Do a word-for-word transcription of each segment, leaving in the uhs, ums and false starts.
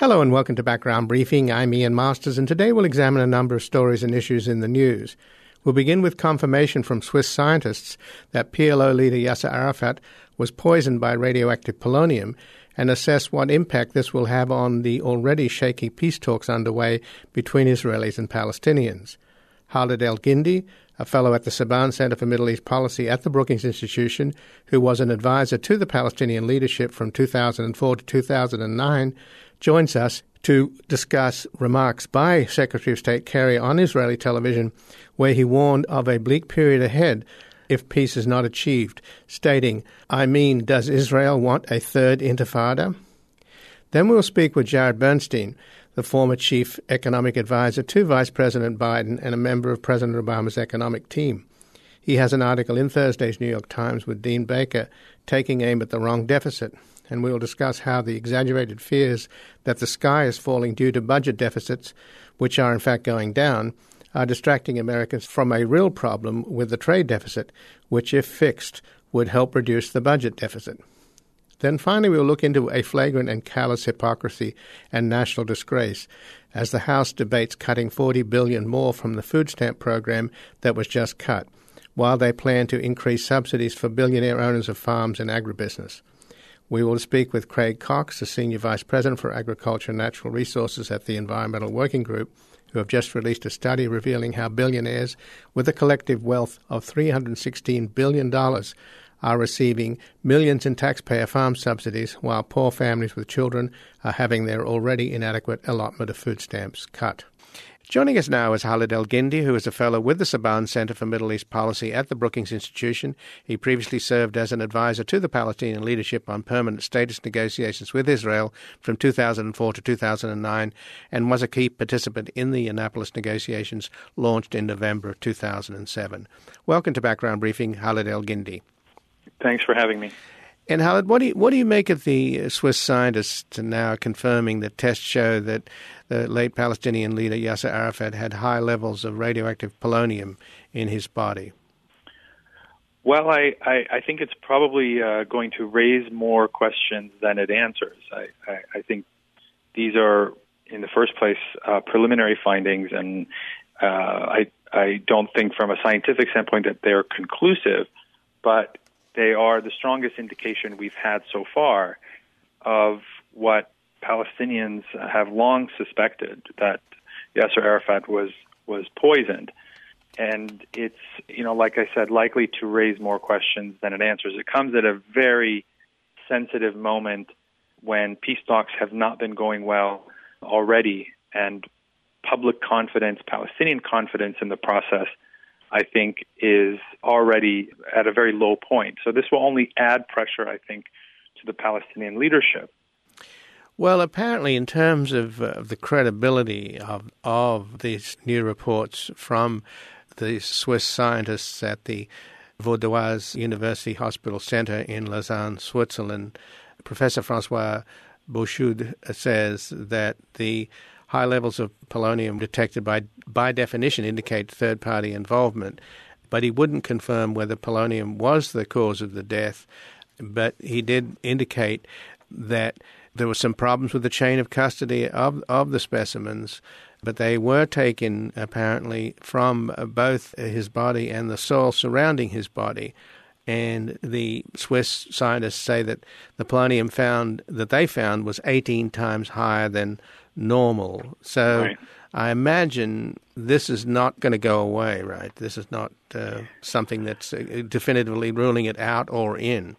Hello and welcome to Background Briefing. I'm Ian Masters, and today we'll examine a number of stories and issues in the news. We'll begin with confirmation from Swiss scientists that P L O leader Yasser Arafat was poisoned by radioactive polonium and assess what impact this will have on the already shaky peace talks underway between Israelis and Palestinians. Khaled El-Gindi, a fellow at the Saban Center for Middle East Policy at the Brookings Institution, who was an advisor to the Palestinian leadership from two thousand four to two thousand nine, joins us to discuss remarks by Secretary of State Kerry on Israeli television, where he warned of a bleak period ahead if peace is not achieved, stating, I mean, does Israel want a third intifada? Then we'll speak with Jared Bernstein, the former chief economic advisor to Vice President Biden and a member of President Obama's economic team. He has an article in Thursday's New York Times with Dean Baker taking aim at the wrong deficit, and we'll discuss how the exaggerated fears that the sky is falling due to budget deficits, which are in fact going down, are distracting Americans from a real problem with the trade deficit, which, if fixed, would help reduce the budget deficit. Then finally we'll look into a flagrant and callous hypocrisy and national disgrace as the House debates cutting forty billion dollars more from the food stamp program that was just cut, while they plan to increase subsidies for billionaire owners of farms and agribusiness. We will speak with Craig Cox, the Senior Vice President for Agriculture and Natural Resources at the Environmental Working Group, who have just released a study revealing how billionaires with a collective wealth of three hundred sixteen billion dollars are receiving millions in taxpayer farm subsidies, while poor families with children are having their already inadequate allotment of food stamps cut. Joining us now is Khaled El-Gindi, who is a fellow with the Saban Center for Middle East Policy at the Brookings Institution. He previously served as an advisor to the Palestinian leadership on permanent status negotiations with Israel from two thousand four to two thousand nine and was a key participant in the Annapolis negotiations launched in November of two thousand seven. Welcome to Background Briefing, Khaled El-Gindi. Thanks for having me. And Khaled, what do you, what do you make of the Swiss scientists now confirming that tests show that the late Palestinian leader Yasser Arafat had high levels of radioactive polonium in his body? Well, I, I, I think it's probably uh, going to raise more questions than it answers. I, I, I think these are, in the first place, uh, preliminary findings, and uh, I, I don't think from a scientific standpoint that they're conclusive, but they are the strongest indication we've had so far of what Palestinians have long suspected, that Yasser Arafat was was poisoned. And it's, you know, like I said, likely to raise more questions than it answers. It comes at a very sensitive moment when peace talks have not been going well already, and public confidence, Palestinian confidence in the process, I think, is already at a very low point. So this will only add pressure, I think, to the Palestinian leadership. Well, apparently, in terms of uh, the credibility of of these new reports from the Swiss scientists at the Vaudoise University Hospital Center in Lausanne, Switzerland, Professor Francois Bouchoud says that the high levels of polonium detected by by definition indicate third-party involvement, but he wouldn't confirm whether polonium was the cause of the death. But he did indicate that there were some problems with the chain of custody of, of the specimens, but they were taken apparently from both his body and the soil surrounding his body. And the Swiss scientists say that the polonium found that they found was eighteen times higher than normal. So right. I imagine this is not going to go away, right? This is not uh, something that's uh, definitively ruling it out or in.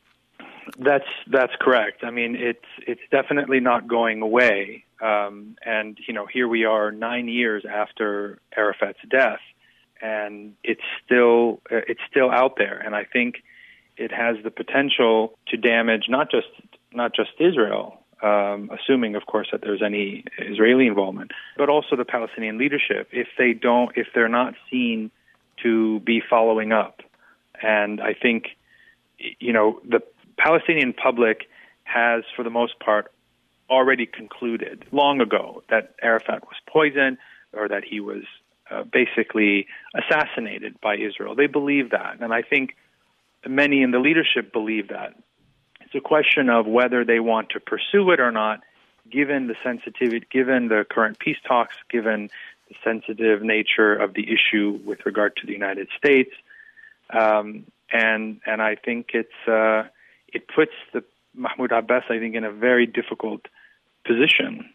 That's that's correct. I mean, it's it's definitely not going away. Um, and you know, here we are, nine years after Arafat's death, and it's still uh, it's still out there. And I think it has the potential to damage not just not just Israel, um, assuming, of course, that there's any Israeli involvement, but also the Palestinian leadership if they don't if they're not seen to be following up. And I think, you know, the Palestinian public has, for the most part, already concluded long ago that Arafat was poisoned or that he was uh, basically assassinated by Israel. They believe that, and I think many in the leadership believe that. It's a question of whether they want to pursue it or not given the sensitivity, given the current peace talks, given the sensitive nature of the issue with regard to the United States. Um, and and I think it's uh, it puts the Mahmoud Abbas, I think, in a very difficult position.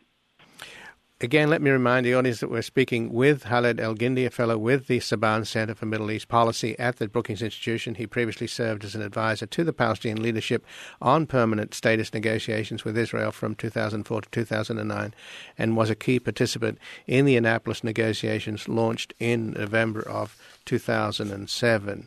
Again, let me remind the audience that we're speaking with Khaled El-Guindi, a fellow with the Saban Center for Middle East Policy at the Brookings Institution. He previously served as an advisor to the Palestinian leadership on permanent status negotiations with Israel from two thousand four to two thousand nine and was a key participant in the Annapolis negotiations launched in November of two thousand seven.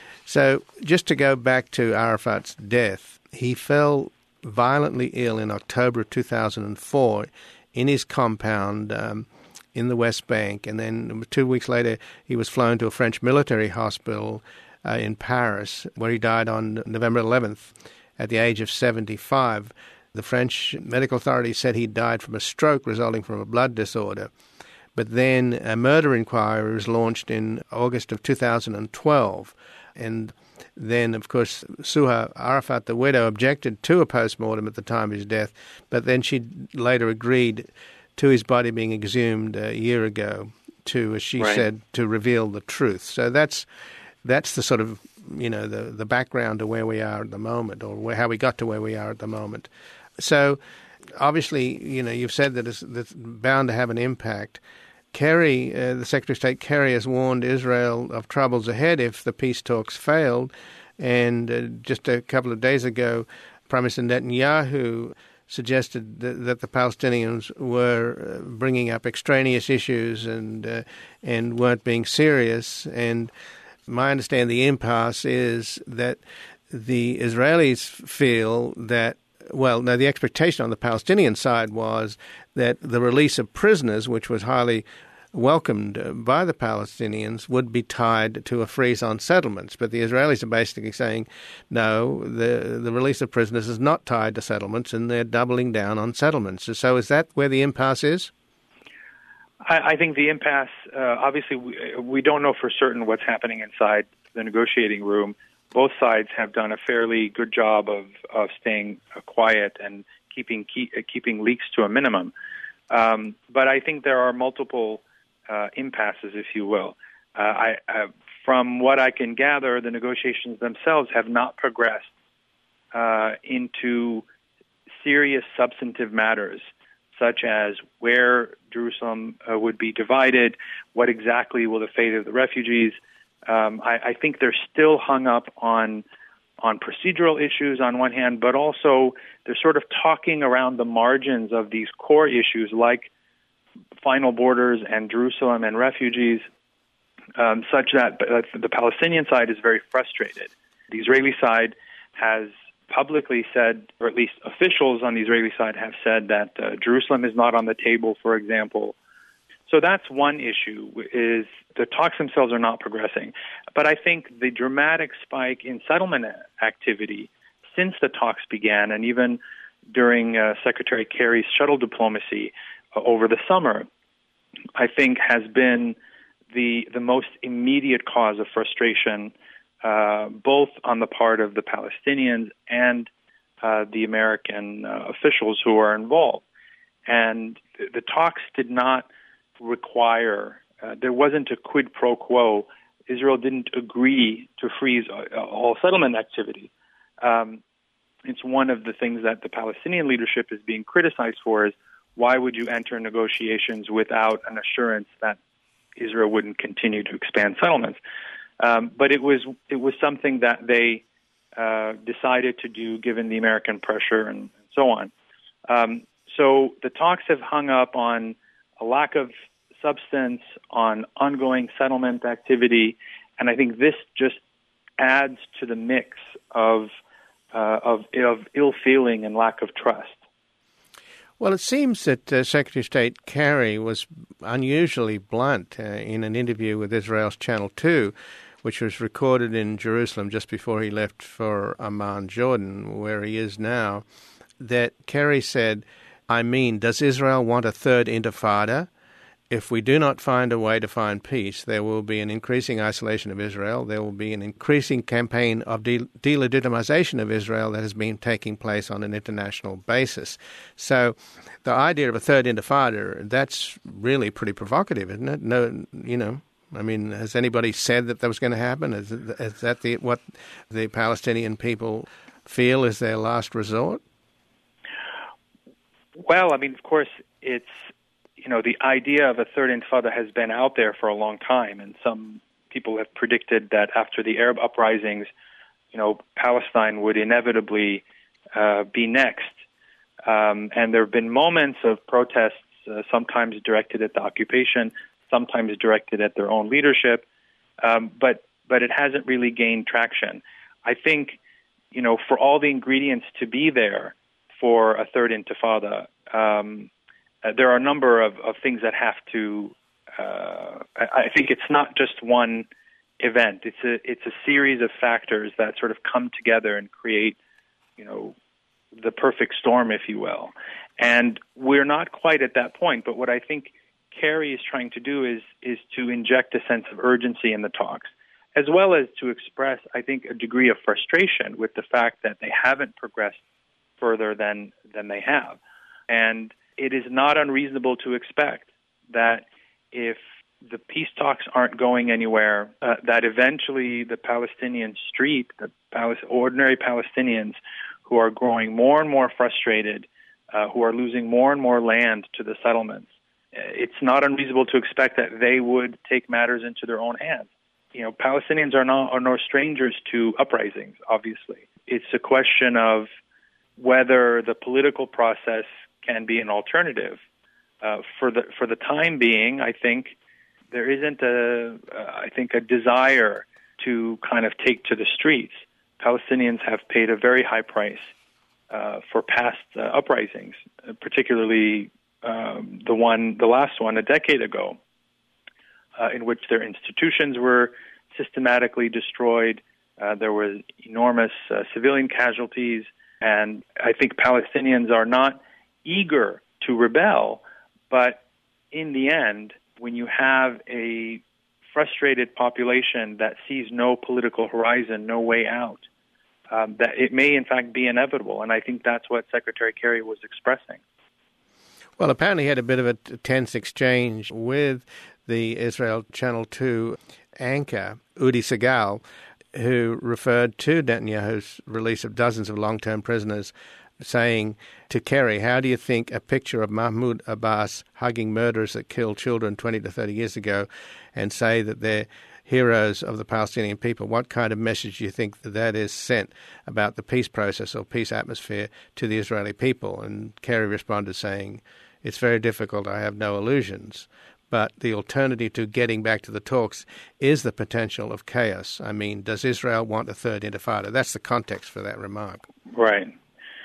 So just to go back to Arafat's death, he fell violently ill in October of two thousand four in his compound um, in the West Bank. And then two weeks later, he was flown to a French military hospital uh, in Paris, where he died on November eleventh at the age of seventy-five. The French medical authorities said he died from a stroke resulting from a blood disorder. But then a murder inquiry was launched in August of two thousand twelve. And then, of course, Suha Arafat, the widow, objected to a post-mortem at the time of his death, but then she later agreed to his body being exhumed a year ago to, as she right. said, to reveal the truth. So that's that's the sort of, you know, the, the background to where we are at the moment, or where, how we got to where we are at the moment. So obviously, you know, you've said that it's, that's bound to have an impact. Kerry, uh, the Secretary of State Kerry, has warned Israel of troubles ahead if the peace talks failed. And uh, just a couple of days ago, Prime Minister Netanyahu suggested that, that the Palestinians were uh, bringing up extraneous issues and uh, and weren't being serious. And my understanding, the impasse is that the Israelis feel that, well, no, the expectation on the Palestinian side was that the release of prisoners, which was highly welcomed by the Palestinians, would be tied to a freeze on settlements. But the Israelis are basically saying, no, the the release of prisoners is not tied to settlements, and they're doubling down on settlements. So is that where the impasse is? I, I think the impasse, uh, obviously, we, we don't know for certain what's happening inside the negotiating room. Both sides have done a fairly good job of, of staying uh, quiet and keeping keep, uh, keeping leaks to a minimum. Um, but I think there are multiple uh, impasses, if you will. Uh, I, uh, from what I can gather, the negotiations themselves have not progressed uh, into serious substantive matters, such as where Jerusalem uh, would be divided, what exactly will the fate of the refugees. Um, I, I think they're still hung up on on procedural issues on one hand, but also they're sort of talking around the margins of these core issues like final borders and Jerusalem and refugees, um, such that uh, the Palestinian side is very frustrated. The Israeli side has publicly said, or at least officials on the Israeli side have said, that uh, Jerusalem is not on the table, for example. So that's one issue, is the talks themselves are not progressing. But I think the dramatic spike in settlement activity since the talks began, and even during uh, Secretary Kerry's shuttle diplomacy uh, over the summer, I think has been the the most immediate cause of frustration, uh, both on the part of the Palestinians and uh, the American uh, officials who are involved. And the, the talks did not require, uh, there wasn't a quid pro quo. Israel didn't agree to freeze all settlement activity. Um, it's one of the things that the Palestinian leadership is being criticized for, is why would you enter negotiations without an assurance that Israel wouldn't continue to expand settlements? Um, but it was it was something that they uh, decided to do given the American pressure and, and so on. Um, so the talks have hung up on a lack of substance, on ongoing settlement activity, and I think this just adds to the mix of uh, of, of ill feeling and lack of trust. Well, it seems that uh, Secretary of State Kerry was unusually blunt uh, in an interview with Israel's Channel two, which was recorded in Jerusalem just before he left for Amman, Jordan, where he is now, that Kerry said, I mean, does Israel want a third intifada? if we do not find a way to find peace, there will be an increasing isolation of Israel. There will be an increasing campaign of de- delegitimization of Israel that has been taking place on an international basis. So the idea of a third intifada, that's really pretty provocative, isn't it? No, you know, I mean, has anybody said that that was going to happen? Is, is that the, what the Palestinian people feel is their last resort? Well, I mean, of course, it's, you know, the idea of a third intifada has been out there for a long time, and some people have predicted that after the Arab uprisings, you know, Palestine would inevitably uh, be next. Um, and there have been moments of protests, uh, sometimes directed at the occupation, sometimes directed at their own leadership, um, but but it hasn't really gained traction. I think, you know, for all the ingredients to be there for a third intifada, um, Uh, there are a number of, of things that have to. Uh, I, I think it's not just one event. It's a it's a series of factors that sort of come together and create, you know, the perfect storm, if you will. And we're not quite at that point. But what I think Kerry is trying to do is is to inject a sense of urgency in the talks, as well as to express, I think, a degree of frustration with the fact that they haven't progressed further than than they have, and it is not unreasonable to expect that if the peace talks aren't going anywhere, uh, that eventually the Palestinian street, the Pal- ordinary Palestinians who are growing more and more frustrated, uh, who are losing more and more land to the settlements, it's not unreasonable to expect that they would take matters into their own hands. You know, Palestinians are, not, are no strangers to uprisings, obviously. It's a question of whether the political process can be an alternative. Uh, for the for the time being, I think there isn't a uh, I think a desire to kind of take to the streets. Palestinians have paid a very high price uh, for past uh, uprisings, uh, particularly um, the one the last one a decade ago, uh, in which their institutions were systematically destroyed. Uh, there were enormous uh, civilian casualties, and I think Palestinians are not eager to rebel, but in the end, when you have a frustrated population that sees no political horizon, no way out, um, that it may in fact be inevitable, and I think that's what Secretary Kerry was expressing. Well, apparently he had a bit of a tense exchange with the Israel Channel two anchor, Udi Segal, who referred to Netanyahu's release of dozens of long-term prisoners, saying to Kerry, how do you think a picture of Mahmoud Abbas hugging murderers that killed children twenty to thirty years ago and say that they're heroes of the Palestinian people, what kind of message do you think that that is sent about the peace process or peace atmosphere to the Israeli people? And Kerry responded saying, it's very difficult, I have no illusions. But the alternative to getting back to the talks is the potential of chaos. I mean, does Israel want a third intifada? That's the context for that remark. Right.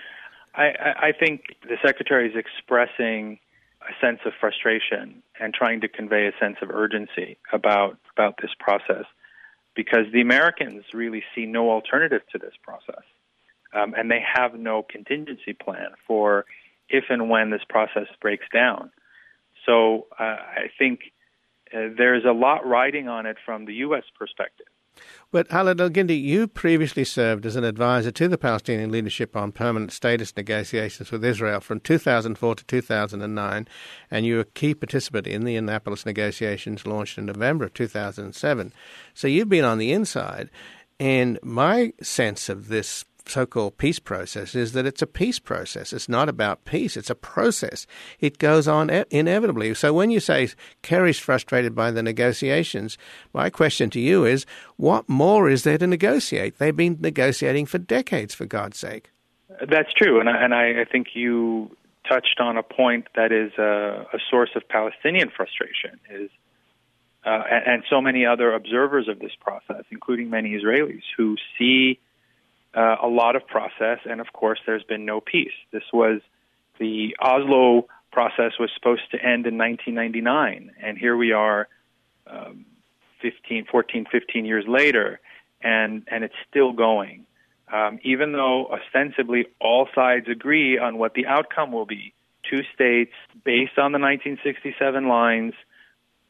I, I think the Secretary is expressing a sense of frustration and trying to convey a sense of urgency about, about this process, because the Americans really see no alternative to this process, um, and they have no contingency plan for if and when this process breaks down. So uh, I think uh, there's a lot riding on it from the U S perspective. But Khaled El-Gindi, you previously served as an advisor to the Palestinian leadership on permanent status negotiations with Israel from two thousand four to two thousand nine, and you were a key participant in the Annapolis negotiations launched in November of two thousand seven. So you've been on the inside, and my sense of this so-called peace process is that it's a peace process. It's not about peace. It's a process. It goes on e- inevitably. So when you say Kerry's frustrated by the negotiations, my question to you is, what more is there to negotiate? They've been negotiating for decades, for God's sake. That's true, and I, and I, I think you touched on a point that is a, a source of Palestinian frustration, is uh, and, and so many other observers of this process, including many Israelis, who see Uh, a lot of process, and of course there's been no peace. This was, the Oslo process was supposed to end in nineteen ninety-nine, and here we are um, fifteen, fourteen, fifteen years later, and, and it's still going. Um, even though ostensibly all sides agree on what the outcome will be. Two states based on the nineteen sixty-seven lines,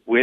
with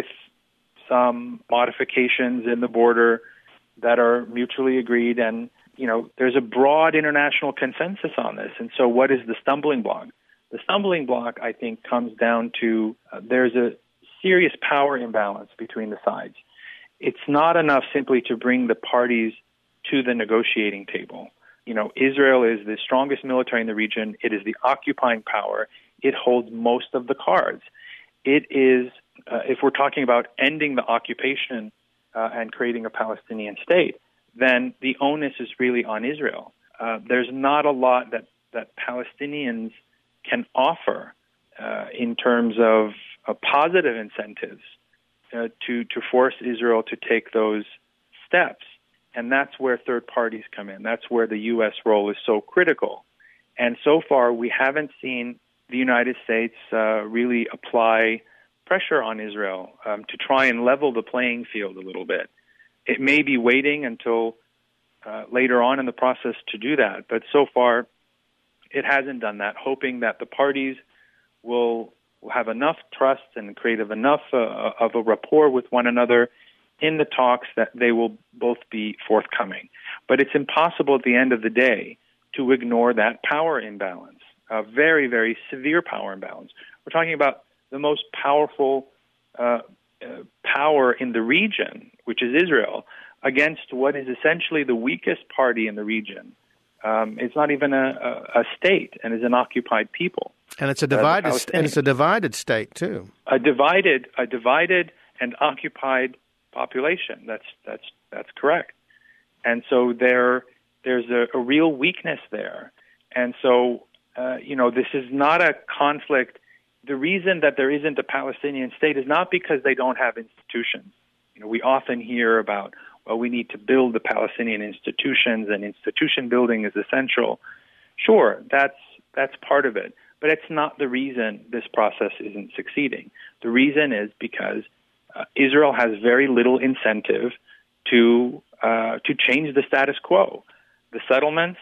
some modifications in the border that are mutually agreed. And, you know, there's a broad international consensus on this. And so what is the stumbling block? The stumbling block, I think, comes down to uh, there's a serious power imbalance between the sides. It's not enough simply to bring the parties to the negotiating table. You know, Israel is the strongest military in the region. It is the occupying power. It holds most of the cards. It is, uh, if we're talking about ending the occupation uh, and creating a Palestinian state, then the onus is really on Israel. Uh, there's not a lot that, that Palestinians can offer uh, in terms of uh, positive incentives uh, to, to force Israel to take those steps. And that's where third parties come in. That's where the U S role is so critical. And so far, we haven't seen the United States uh, really apply pressure on Israel um, to try and level the playing field a little bit. It may be waiting until uh, later on in the process to do that, but so far it hasn't done that, hoping that the parties will, will have enough trust and create enough uh, of a rapport with one another in the talks that they will both be forthcoming. But it's impossible at the end of the day to ignore that power imbalance, a very, very severe power imbalance. We're talking about the most powerful uh, uh, power in the region, which is Israel, against what is essentially the weakest party in the region. Um, it's not even a, a, a state, and is an occupied people. And it's a divided, uh, and it's a divided state too. A divided, a divided and occupied population. That's that's that's correct. And so there there's a, a real weakness there. And so uh, you know, this is not a conflict. The reason that there isn't a Palestinian state is not because they don't have institutions. You know, we often hear about, well, we need to build the Palestinian institutions, and institution building is essential. Sure, that's that's part of it, but it's not the reason this process isn't succeeding. The reason is because Uh, Israel has very little incentive to uh, to change the status quo. The settlements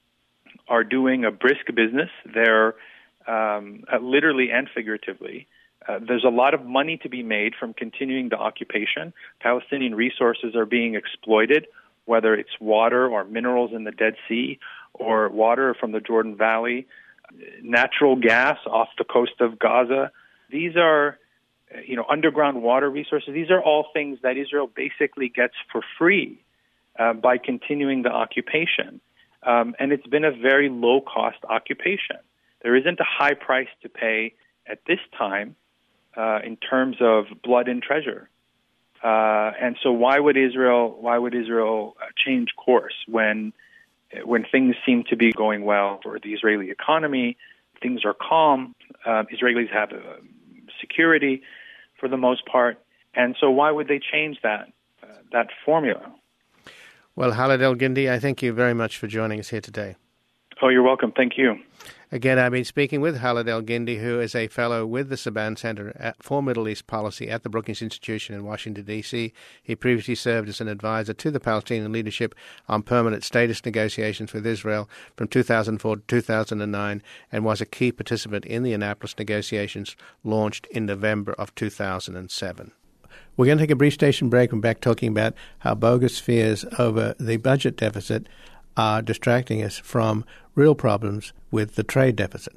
are doing a brisk business. They're um, uh, literally and figuratively. Uh, there's a lot of money to be made from continuing the occupation. Palestinian resources are being exploited, whether it's water or minerals in the Dead Sea or water from the Jordan Valley, natural gas off the coast of Gaza. These are you know, underground water resources. These are all things that Israel basically gets for free uh, by continuing the occupation. Um, and it's been a very low-cost occupation. There isn't a high price to pay at this time uh, in terms of blood and treasure. Uh, and so why would Israel why would Israel uh, change course when when things seem to be going well for the Israeli economy? Things are calm. Uh, Israelis have uh, security for the most part, and so why would they change that uh, that formula? Well, Khaled Elgindy, I thank you very much for joining us here today. Oh, you're welcome. Thank you. Again, I've been speaking with Khaled Elgindy, who is a fellow with the Saban Center for Middle East Policy at the Brookings Institution in Washington, D C. He previously served as an advisor to the Palestinian leadership on permanent status negotiations with Israel from two thousand four to two thousand nine, and was a key participant in the Annapolis negotiations launched in November of two thousand seven. We're going to take a brief station break and back talking about how bogus fears over the budget deficit are distracting us from real problems with the trade deficit.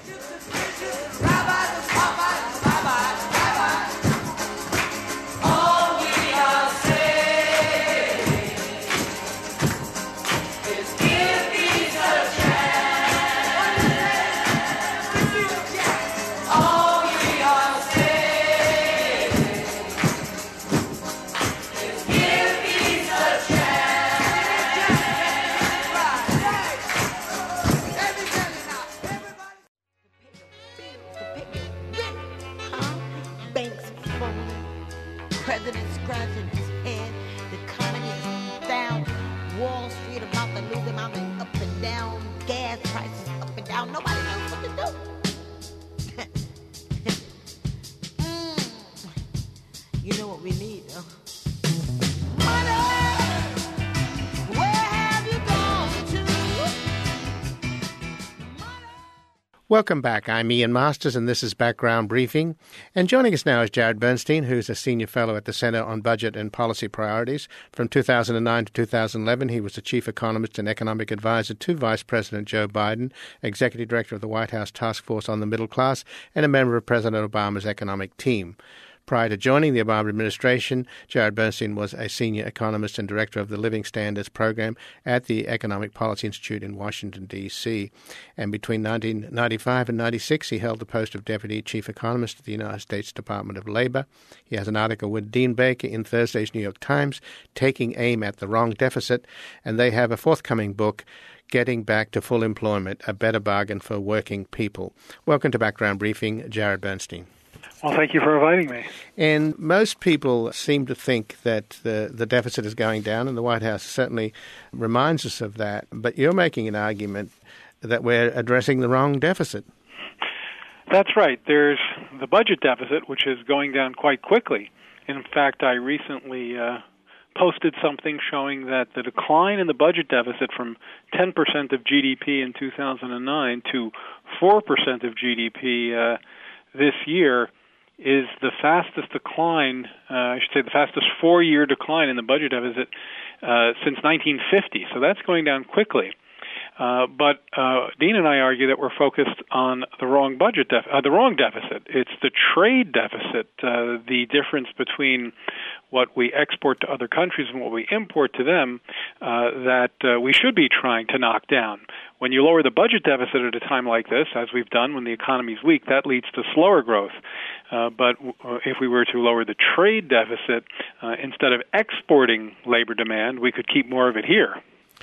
President scratching his head. The economy is down. Wall Street about to lose him. I'm up and down. Gas prices up and down. Nobody knows what to do. mm. You know what we need, though? Money! Where have you gone to? Money! Welcome back. I'm Ian Masters, and this is Background Briefing. And joining us now is Jared Bernstein, who's a senior fellow at the Center on Budget and Policy Priorities. From two thousand nine to two thousand eleven, he was the chief economist and economic advisor to Vice President Joe Biden, executive director of the White House Task Force on the Middle Class, and a member of President Obama's economic team. Prior to joining the Obama administration, Jared Bernstein was a senior economist and director of the Living Standards Program at the Economic Policy Institute in Washington, D C. And between nineteen ninety-five and ninety-six, he held the post of deputy chief economist at the United States Department of Labor. He has an article with Dean Baker in Thursday's New York Times, Taking Aim at the Wrong Deficit, and they have a forthcoming book, Getting Back to Full Employment, A Better Bargain for Working People. Welcome to Background Briefing, Jared Bernstein. Well, thank you for inviting me. And most people seem to think that the, the deficit is going down, and the White House certainly reminds us of that. But you're making an argument that we're addressing the wrong deficit. That's right. There's the budget deficit, which is going down quite quickly. In fact, I recently uh, posted something showing that the decline in the budget deficit from ten percent of G D P in two thousand nine to four percent of G D P uh, this year is the fastest decline, uh, I should say the fastest four-year decline in the budget deficit uh, since nineteen fifty. So that's going down quickly. Uh, but uh, Dean and I argue that we're focused on the wrong budget, def- uh, the wrong deficit. It's the trade deficit, uh, the difference between what we export to other countries and what we import to them, uh, that uh, we should be trying to knock down. When you lower the budget deficit at a time like this, as we've done when the economy is weak, that leads to slower growth. Uh, but uh, if we were to lower the trade deficit, uh, instead of exporting labor demand, we could keep more of it here.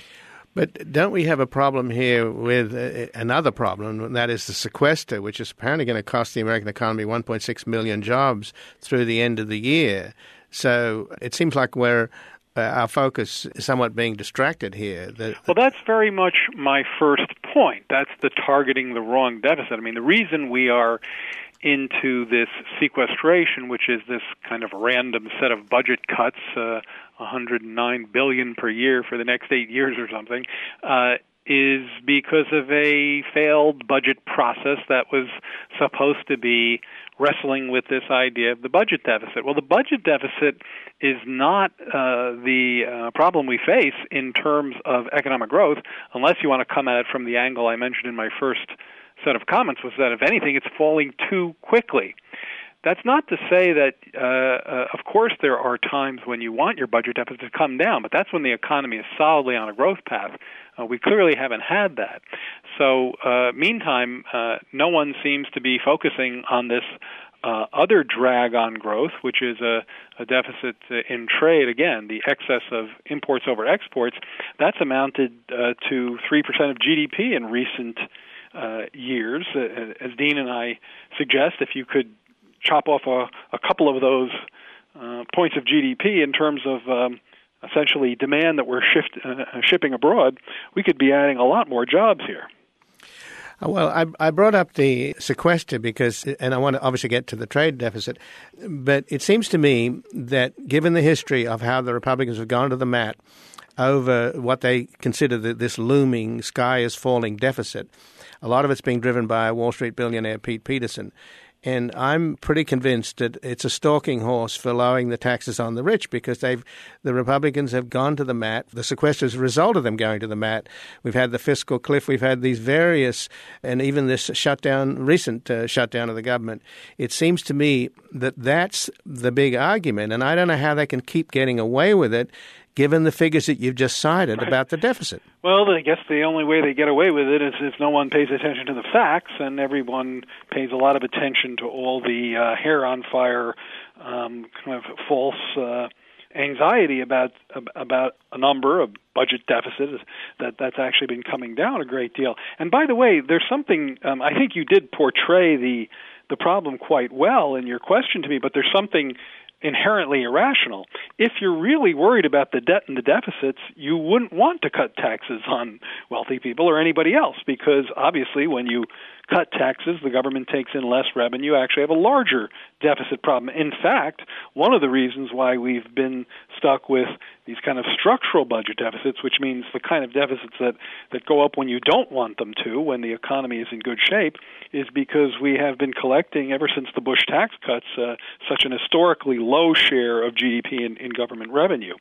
But don't we have a problem here with uh, another problem, and that is the sequester, which is apparently going to cost the American economy one point six million jobs through the end of the year. So it seems like we're uh, our focus is somewhat being distracted here. The, the well, that's very much my first point. That's the targeting the wrong deficit. I mean, the reason we are into this sequestration, which is this kind of random set of budget cuts, uh, one hundred nine billion dollars per year for the next eight years or something, uh, is because of a failed budget process that was supposed to be wrestling with this idea of the budget deficit. Well, the budget deficit is not uh, the uh, problem we face in terms of economic growth, unless you want to come at it from the angle I mentioned in my first set of comments, was that, if anything, it's falling too quickly. That's not to say that, uh, uh, of course, there are times when you want your budget deficit to come down, but that's when the economy is solidly on a growth path. Uh, we clearly haven't had that. So, uh, meantime, uh, no one seems to be focusing on this uh, other drag on growth, which is a, a deficit in trade. Again, the excess of imports over exports, that's amounted uh, to three percent of G D P in recent uh, years. Uh, as Dean and I suggest, if you could chop off a, a couple of those uh, points of G D P in terms of um, essentially demand that we're shift, uh, shipping abroad, we could be adding a lot more jobs here. Well, I, I brought up the sequester because, and I want to obviously get to the trade deficit, but it seems to me that given the history of how the Republicans have gone to the mat over what they consider the, this looming sky is falling deficit, a lot of it's being driven by Wall Street billionaire Pete Peterson. And I'm pretty convinced that it's a stalking horse for lowering the taxes on the rich, because they've the Republicans have gone to the mat. The sequester is a result of them going to the mat. We've had the fiscal cliff. We've had these various, and even this shutdown, recent uh, shutdown of the government. It seems to me that that's the big argument, and I don't know how they can keep getting away with it, given the figures that you've just cited about the deficit. Well, I guess the only way they get away with it is if no one pays attention to the facts, and everyone pays a lot of attention to all the uh, hair on fire, um, kind of false uh, anxiety about about a number, a budget deficit, that that's actually been coming down a great deal. And by the way, there's something, um, I think you did portray the the problem quite well in your question to me, but there's something inherently irrational. If you're really worried about the debt and the deficits, you wouldn't want to cut taxes on wealthy people or anybody else, because obviously when you cut taxes, the government takes in less revenue, actually have a larger deficit problem. In fact, one of the reasons why we've been stuck with these kind of structural budget deficits, which means the kind of deficits that, that go up when you don't want them to, when the economy is in good shape, is because we have been collecting, ever since the Bush tax cuts, uh, such an historically low share of G D P in, in government revenue.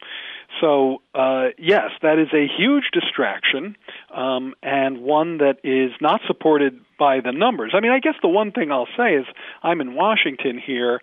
So, uh, yes, that is a huge distraction, um, and one that is not supported by the numbers. I mean, I guess the one thing I'll say is I'm in Washington here,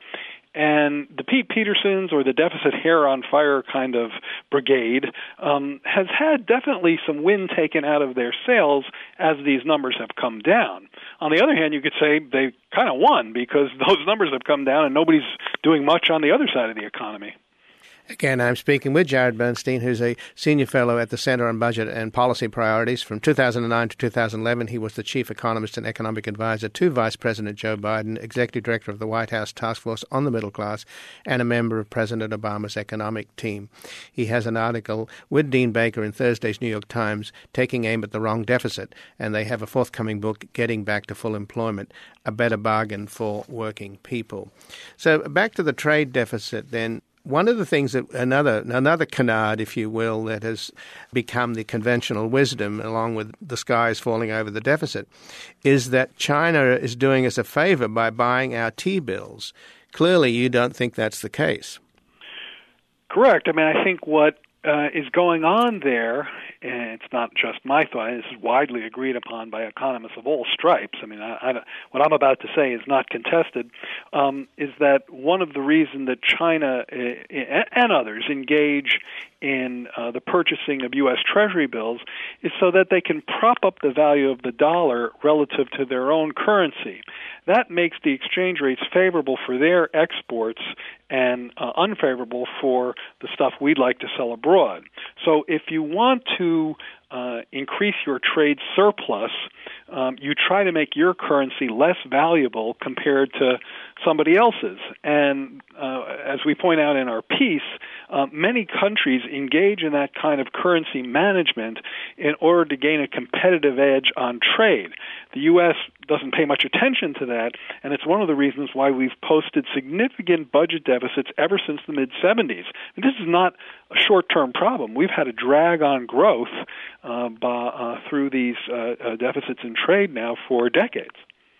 and the Pete Petersons or the deficit hair on fire kind of brigade um, has had definitely some wind taken out of their sails as these numbers have come down. On the other hand, you could say they kind of won because those numbers have come down and nobody's doing much on the other side of the economy. Again, I'm speaking with Jared Bernstein, who's a senior fellow at the Center on Budget and Policy Priorities. From two thousand nine to two thousand eleven, he was the chief economist and economic advisor to Vice President Joe Biden, executive director of the White House Task Force on the Middle Class, and a member of President Obama's economic team. He has an article with Dean Baker in Thursday's New York Times, Taking Aim at the Wrong Deficit, and they have a forthcoming book, Getting Back to Full Employment, A Better Bargain for Working People. So back to the trade deficit then. One of the things that another another canard, if you will, that has become the conventional wisdom, along with the skies falling over the deficit, is that China is doing us a favor by buying our T-bills. Clearly, you don't think that's the case. Correct. I mean, I think what uh, is going on there, and it's not just my thought, this is widely agreed upon by economists of all stripes. I mean, I, I, what I'm about to say is not contested, um, is that one of the reasons that China uh, and others engage in uh, the purchasing of U S Treasury bills is so that they can prop up the value of the dollar relative to their own currency. That makes the exchange rates favorable for their exports and uh, unfavorable for the stuff we'd like to sell abroad. So if you want to uh, increase your trade surplus, um, you try to make your currency less valuable compared to somebody else's. And uh, as we point out in our piece, uh, many countries engage in that kind of currency management in order to gain a competitive edge on trade. The U S doesn't pay much attention to that, and it's one of the reasons why we've posted significant budget deficits ever since the mid-seventies. And this is not a short-term problem. We've had a drag on growth uh, by, uh, through these uh, uh, deficits in trade now for decades.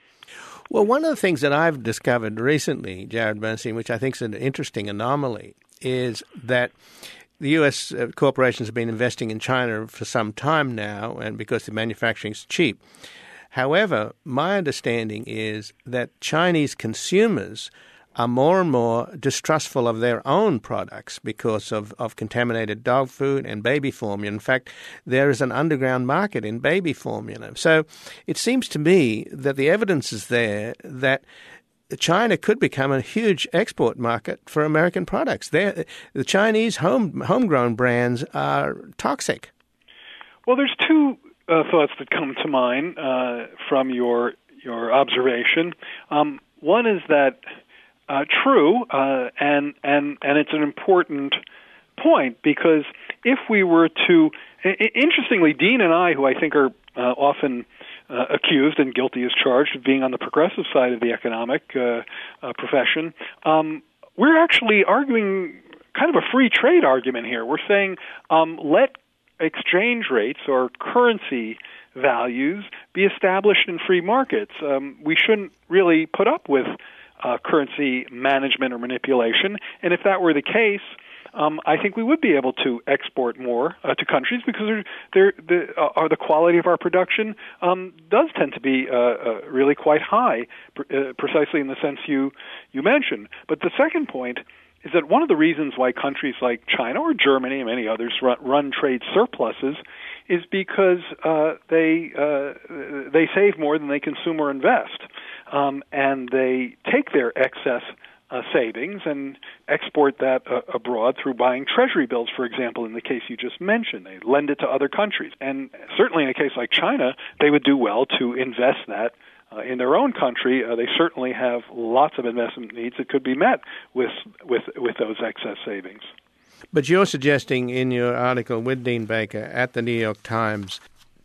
Well, one of the things that I've discovered recently, Jared Bernstein, which I think is an interesting anomaly, is that the U S corporations have been investing in China for some time now, and because the manufacturing is cheap. However, my understanding is that Chinese consumers are more and more distrustful of their own products because of, of contaminated dog food and baby formula. In fact, there is an underground market in baby formula. So it seems to me that the evidence is there that China could become a huge export market for American products. They're, the Chinese home homegrown brands are toxic. Well, there's two uh, thoughts that come to mind uh, from your your observation. Um, one is that Uh, true, uh, and and and it's an important point because if we were to, I- interestingly, Dean and I, who I think are uh, often uh, accused and guilty as charged of being on the progressive side of the economic uh, uh, profession, um, we're actually arguing kind of a free trade argument here. We're saying um, let exchange rates or currency values be established in free markets. Um, we shouldn't really put up with Uh, currency management or manipulation. And if that were the case, um, I think we would be able to export more uh, to countries because they're, they're, the, uh, the quality of our production um, does tend to be uh, uh, really quite high, pr- uh, precisely in the sense you, you mentioned. But the second point is that one of the reasons why countries like China or Germany and many others run, run trade surpluses is because uh, they uh, they save more than they consume or invest. Um, and they take their excess uh, savings and export that uh, abroad through buying treasury bills, for example, in the case you just mentioned. They lend it to other countries. And certainly in a case like China, they would do well to invest that uh, in their own country. Uh, they certainly have lots of investment needs that could be met with, with, with those excess savings. But you're suggesting in your article with Dean Baker at the New York Times,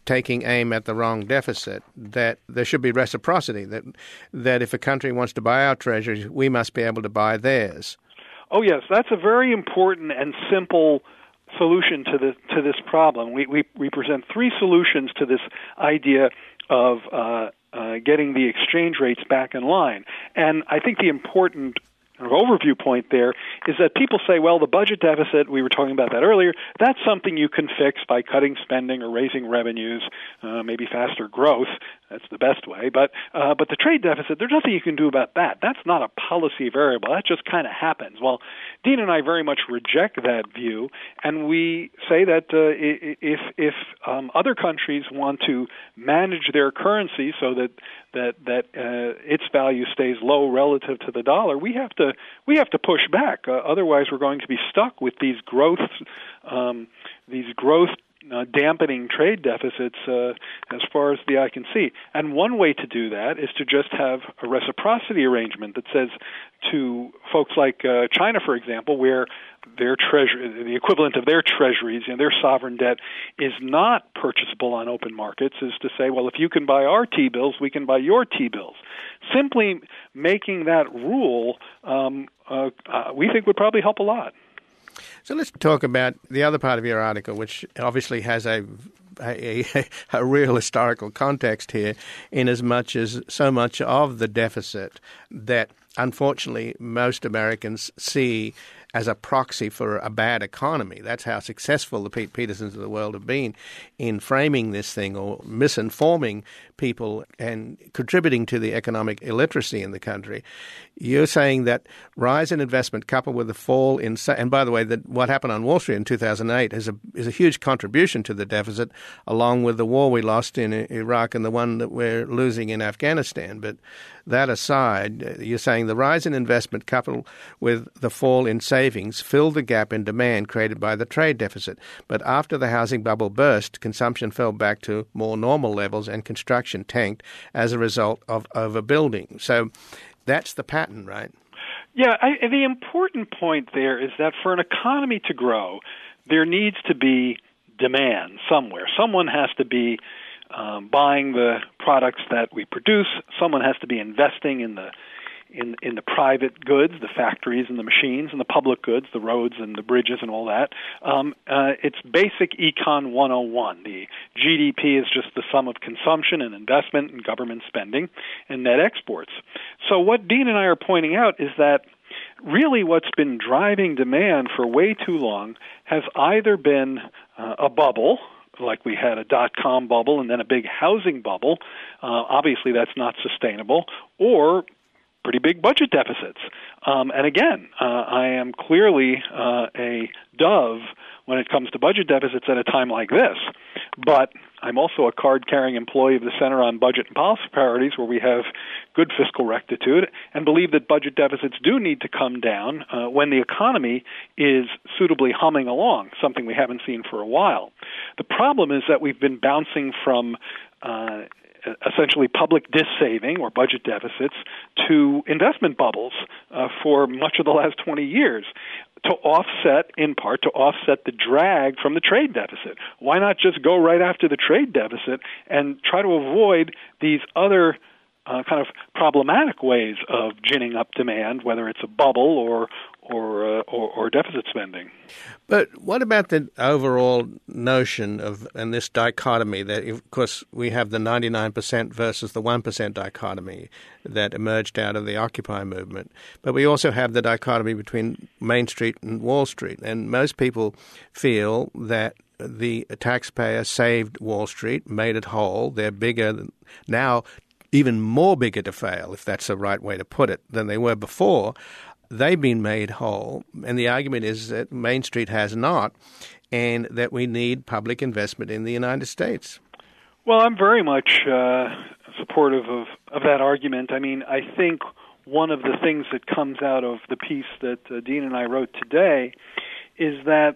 taking aim at the wrong deficit, that there should be reciprocity, that that if a country wants to buy our treasuries, we must be able to buy theirs. Oh, yes, that's a very important and simple solution to this, to this problem. We, we, we present three solutions to this idea of uh, uh, getting the exchange rates back in line. And I think the important overview point there is that people say, well, the budget deficit, we were talking about that earlier, that's something you can fix by cutting spending or raising revenues, uh, maybe faster growth. That's the best way. But uh, but the trade deficit, there's nothing you can do about that. That's not a policy variable. That just kind of happens. Well, Dean and I very much reject that view, and we say that uh, if if um, other countries want to manage their currency so that that that uh, its value stays low relative to the dollar, we have to we have to push back. Uh, otherwise, we're going to be stuck with these growth um, these growth. Uh, dampening trade deficits uh, as far as the eye can see. And one way to do that is to just have a reciprocity arrangement that says to folks like uh, China, for example, where their treasury, the equivalent of their treasuries, you know, their sovereign debt is not purchasable on open markets, is to say, well, if you can buy our T-bills, we can buy your T-bills. Simply making that rule, um, uh, uh, we think would probably help a lot. So let's talk about the other part of your article, which obviously has a a, a, a real historical context here, in as much as so much of the deficit that unfortunately most Americans see as a proxy for a bad economy. That's how successful the Pete Petersons of the world have been in framing this thing or misinforming people and contributing to the economic illiteracy in the country. You're saying that rise in investment coupled with the fall in – and by the way, that what happened on Wall Street in two thousand eight is a, is a huge contribution to the deficit, along with the war we lost in Iraq and the one that we're losing in Afghanistan. But that aside, you're saying the rise in investment coupled with the fall in savings filled the gap in demand created by the trade deficit. But after the housing bubble burst, consumption fell back to more normal levels and construction tanked as a result of overbuilding. So that's the pattern, right? Yeah, I, the important point there is that for an economy to grow, there needs to be demand somewhere. Someone has to be um, buying the products that we produce. Someone has to be investing in the in in the private goods, the factories and the machines, and the public goods, the roads and the bridges and all that. Um, uh, it's basic Econ one oh one. The G D P is just the sum of consumption and investment and government spending and net exports. So what Dean and I are pointing out is that really what's been driving demand for way too long has either been uh, a bubble, like we had a dot-com bubble and then a big housing bubble. Uh, obviously that's not sustainable, or pretty big budget deficits. Um, and again, uh, I am clearly uh, a dove when it comes to budget deficits at a time like this. But I'm also a card-carrying employee of the Center on Budget and Policy Priorities, where we have good fiscal rectitude and believe that budget deficits do need to come down uh, when the economy is suitably humming along, something we haven't seen for a while. The problem is that we've been bouncing from uh, essentially public dissaving or budget deficits to investment bubbles uh, for much of the last twenty years to offset, in part, to offset the drag from the trade deficit. Why not just go right after the trade deficit and try to avoid these other uh, kind of problematic ways of ginning up demand, whether it's a bubble or or, uh, or or deficit spending? But what about the overall notion of, and this dichotomy that, of course, we have the ninety-nine percent versus the one percent dichotomy that emerged out of the Occupy movement. But we also have the dichotomy between Main Street and Wall Street. And most people feel that the taxpayer saved Wall Street, made it whole. They're bigger than, now, even more bigger to fail, if that's the right way to put it, than they were before. They've been made whole, and the argument is that Main Street has not, and that we need public investment in the United States. Well, I'm very much uh, supportive of, of that argument. I mean, I think one of the things that comes out of the piece that uh, Dean and I wrote today is that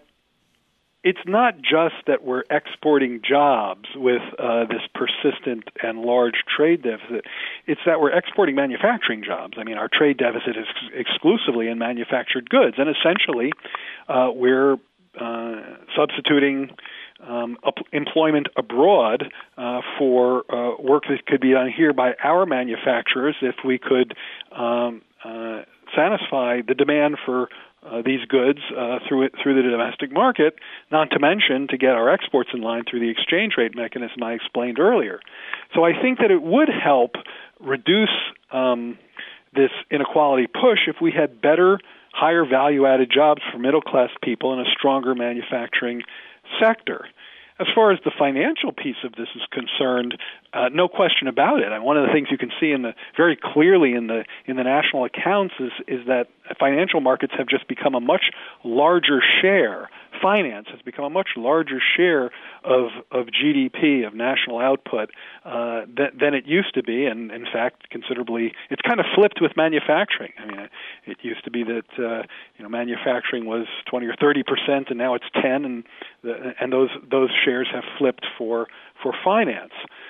it's not just that we're exporting jobs with uh, this persistent and large trade deficit. It's that we're exporting manufacturing jobs. I mean, our trade deficit is ex- exclusively in manufactured goods, and essentially uh, we're uh, substituting um, up- employment abroad uh, for uh, work that could be done here by our manufacturers if we could um, uh, satisfy the demand for uh, these goods uh, through it, through the domestic market, not to mention to get our exports in line through the exchange rate mechanism I explained earlier. So I think that it would help reduce um, this inequality push if we had better, higher value-added jobs for middle-class people in a stronger manufacturing sector. As far as the financial piece of this is concerned, uh, no question about it. And one of the things you can see in the very clearly in the in the national accounts is is that financial markets have just become a much larger share. Finance has become a much larger share of of G D P, of national output, uh, than, than it used to be, and in fact, considerably. It's kind of flipped with manufacturing. I mean, it used to be that uh, you know manufacturing was twenty or thirty percent, and now it's ten, and the, and those those shares have flipped for for finance.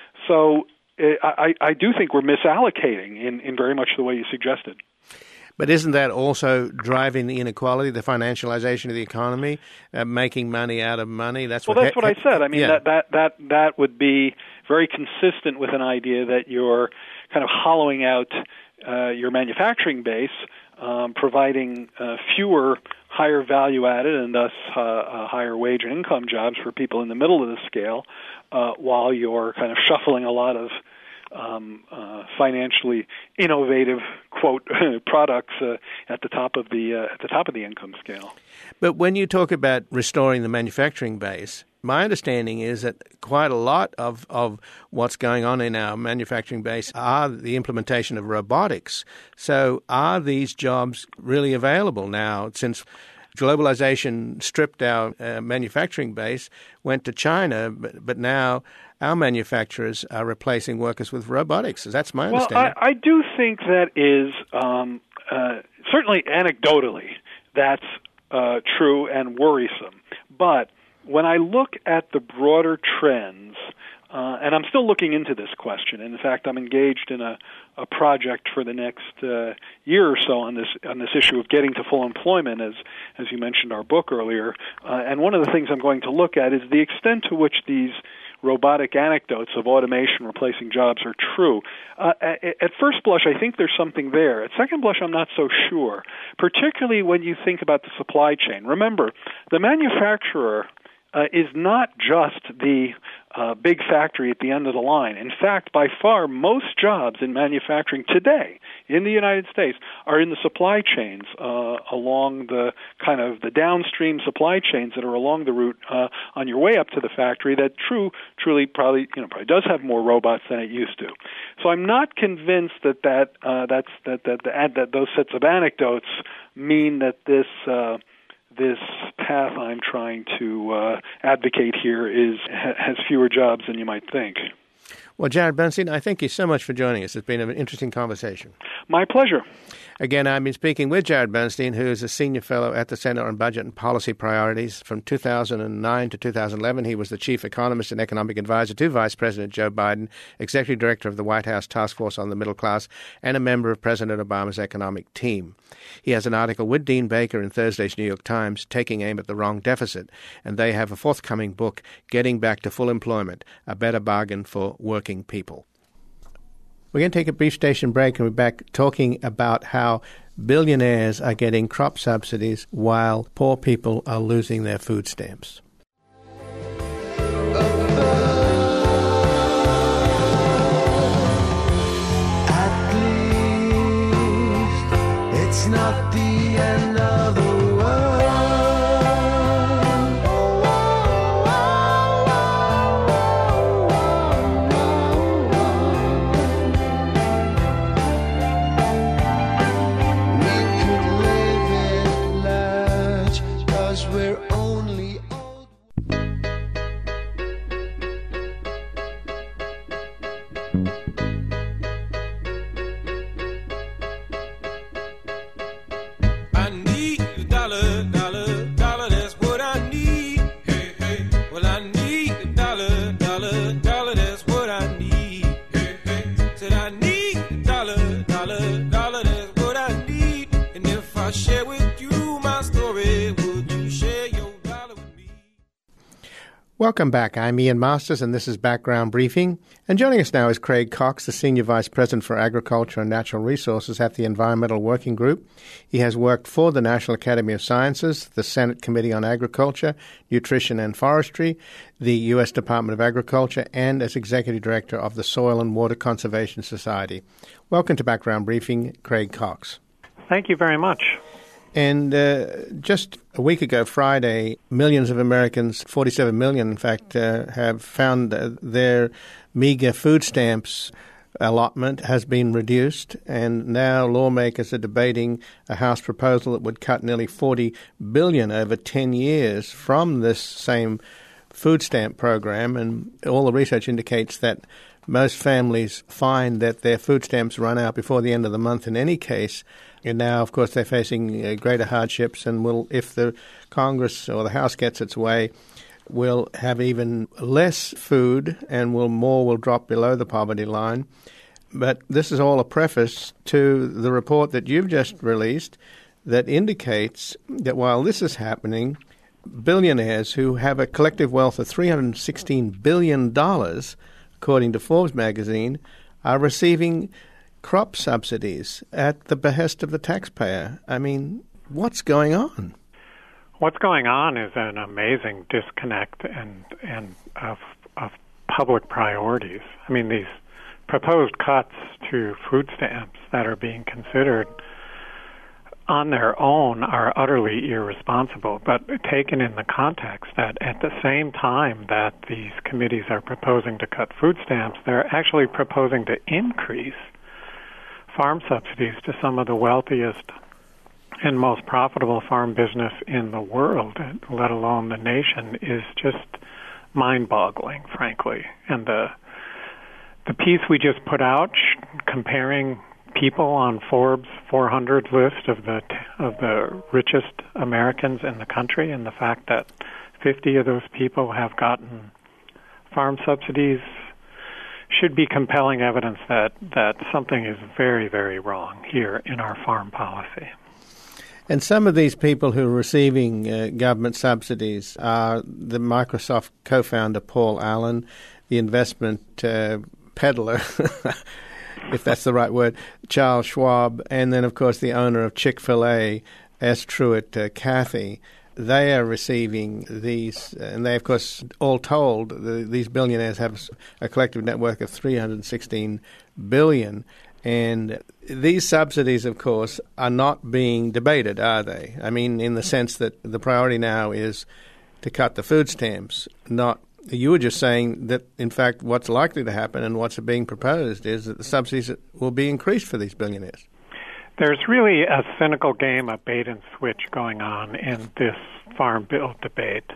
So I, I do think we're misallocating in, in very much the way you suggested. But isn't that also driving the inequality, the financialization of the economy, uh, making money out of money? That's well, what that's ha- what I said. I mean, yeah. that, that that that would be very consistent with an idea that you're kind of hollowing out uh, your manufacturing base, um, providing uh, fewer higher value-added and thus uh, uh, higher wage and income jobs for people in the middle of the scale, uh, while you're kind of shuffling a lot of Um, uh, financially innovative quote products uh, at the top of the uh, at the top of the income scale. But when you talk about restoring the manufacturing base, my understanding is that quite a lot of, of what's going on in our manufacturing base are the implementation of robotics. So are these jobs really available now since globalization stripped our uh, manufacturing base, went to China, but, but now our manufacturers are replacing workers with robotics. That's my understanding. Well, I, I do think that is um, uh, certainly anecdotally that's uh, true and worrisome. But when I look at the broader trends, uh, and I'm still looking into this question. In fact, I'm engaged in a, a project for the next uh, year or so on this on this issue of getting to full employment, as as you mentioned our book earlier. Uh, and one of the things I'm going to look at is the extent to which these robotic anecdotes of automation replacing jobs are true. Uh, at, at first blush, I think there's something there. At second blush, I'm not so sure, particularly when you think about the supply chain. Remember, the manufacturer uh, is not just the uh, big factory at the end of the line. In fact, by far, most jobs in manufacturing today in the United States are in the supply chains uh, along the kind of the downstream supply chains that are along the route uh, on your way up to the factory that true, truly probably, you know, probably does have more robots than it used to. So I'm not convinced that that uh, that's that that, that that those sets of anecdotes mean that this uh, this path I'm trying to uh, advocate here is has fewer jobs than you might think. Well, Jared Bernstein, I thank you so much for joining us. It's been an interesting conversation. My pleasure. Again, I've been speaking with Jared Bernstein, who is a senior fellow at the Center on Budget and Policy Priorities. From two thousand nine to two thousand eleven, he was the chief economist and economic advisor to Vice President Joe Biden, executive director of the White House Task Force on the Middle Class, and a member of President Obama's economic team. He has an article with Dean Baker in Thursday's New York Times, Taking Aim at the Wrong Deficit, and they have a forthcoming book, Getting Back to Full Employment, A Better Bargain for Working People. We're going to take a brief station break and we're back talking about how billionaires are getting crop subsidies while poor people are losing their food stamps. At least it's not the end of the world. Welcome back. I'm Ian Masters, and this is Background Briefing. And joining us now is Craig Cox, the Senior Vice President for Agriculture and Natural Resources at the Environmental Working Group. He has worked for the National Academy of Sciences, the Senate Committee on Agriculture, Nutrition and Forestry, the U S Department of Agriculture, and as Executive Director of the Soil and Water Conservation Society. Welcome to Background Briefing, Craig Cox. Thank you very much. And uh, just a week ago, Friday, millions of Americans, forty-seven million in fact, uh, have found uh, their meager food stamps allotment has been reduced. And now lawmakers are debating a House proposal that would cut nearly forty billion dollars over ten years from this same food stamp program. And all the research indicates that most families find that their food stamps run out before the end of the month in any case. And now, of course, they're facing uh, greater hardships and will, if the Congress or the House gets its way, will have even less food and will more will drop below the poverty line. But this is all a preface to the report that you've just released that indicates that while this is happening, billionaires who have a collective wealth of three hundred sixteen billion dollars, according to Forbes magazine, are receiving crop subsidies at the behest of the taxpayer. I mean, what's going on? What's going on is an amazing disconnect and and of of public priorities. I mean, these proposed cuts to food stamps that are being considered on their own are utterly irresponsible, but taken in the context that at the same time that these committees are proposing to cut food stamps, they're actually proposing to increase farm subsidies to some of the wealthiest and most profitable farm business in the world, let alone the nation, is just mind-boggling, frankly. And the the piece we just put out sh- comparing people on Forbes four hundred list of the t- of the richest Americans in the country, and the fact that fifty of those people have gotten farm subsidies should be compelling evidence that, that something is very, very wrong here in our farm policy. And some of these people who are receiving uh, government subsidies are the Microsoft co-founder Paul Allen, the investment uh, peddler, if that's the right word, Charles Schwab, and then, of course, the owner of Chick-fil-A, S. Truett uh, Cathy. They are receiving these, and they, of course, all told, the, these billionaires have a collective net worth of three hundred sixteen billion dollars. And these subsidies, of course, are not being debated, are they? I mean, in the sense that the priority now is to cut the food stamps, not – you were just saying that, in fact, what's likely to happen and what's being proposed is that the subsidies will be increased for these billionaires. There's really a cynical game of bait and switch going on in this farm bill debate.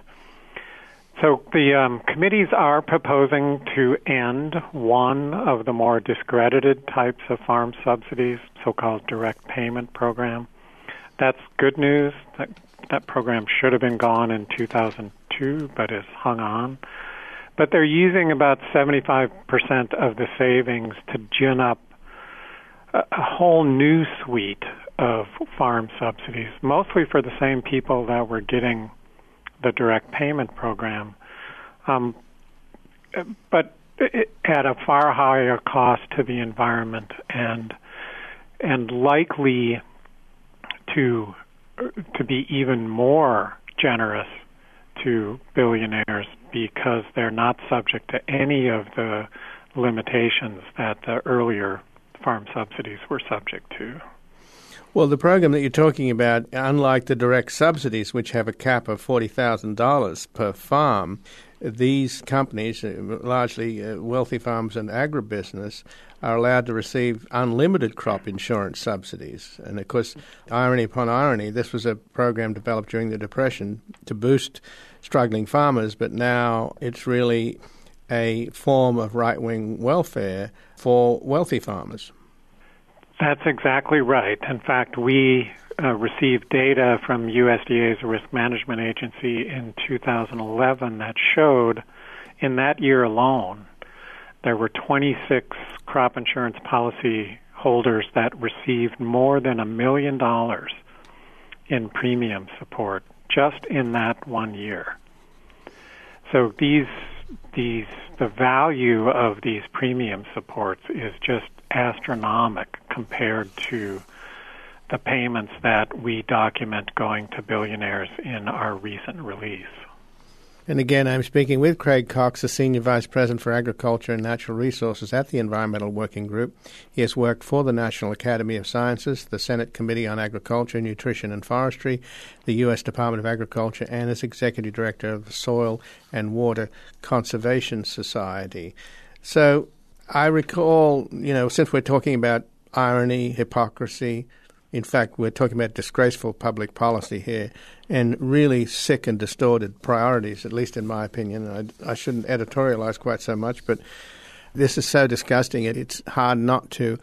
So the um, committees are proposing to end one of the more discredited types of farm subsidies, so-called direct payment program. That's good news. That, that program should have been gone in two thousand two, but is hung on. But they're using about seventy-five percent of the savings to gin up a whole new suite of farm subsidies, mostly for the same people that were getting the direct payment program, um, but at a far higher cost to the environment and and likely to to be even more generous to billionaires because they're not subject to any of the limitations that the earlier farm subsidies were subject to. Well, the program that you're talking about, unlike the direct subsidies, which have a cap of forty thousand dollars per farm, these companies, largely uh, wealthy farms and agribusiness, are allowed to receive unlimited crop insurance subsidies. And, of course, irony upon irony, this was a program developed during the Depression to boost struggling farmers, but now it's really a form of right-wing welfare for wealthy farmers. That's exactly right. In fact, we uh, received data from U S D A's Risk Management Agency in two thousand eleven that showed in that year alone there were twenty-six crop insurance policy holders that received more than a million dollars in premium support just in that one year. So these these the value of these premium supports is just astronomical compared to the payments that we document going to billionaires in our recent release. And again, I'm speaking with Craig Cox, the Senior Vice President for Agriculture and Natural Resources at the Environmental Working Group. He has worked for the National Academy of Sciences, the Senate Committee on Agriculture, Nutrition and Forestry, the U S Department of Agriculture, and as Executive Director of the Soil and Water Conservation Society. So I recall, you know, since we're talking about irony, hypocrisy, in fact, we're talking about disgraceful public policy here and really sick and distorted priorities, at least in my opinion. I, I shouldn't editorialize quite so much, but this is so disgusting, it's hard not to.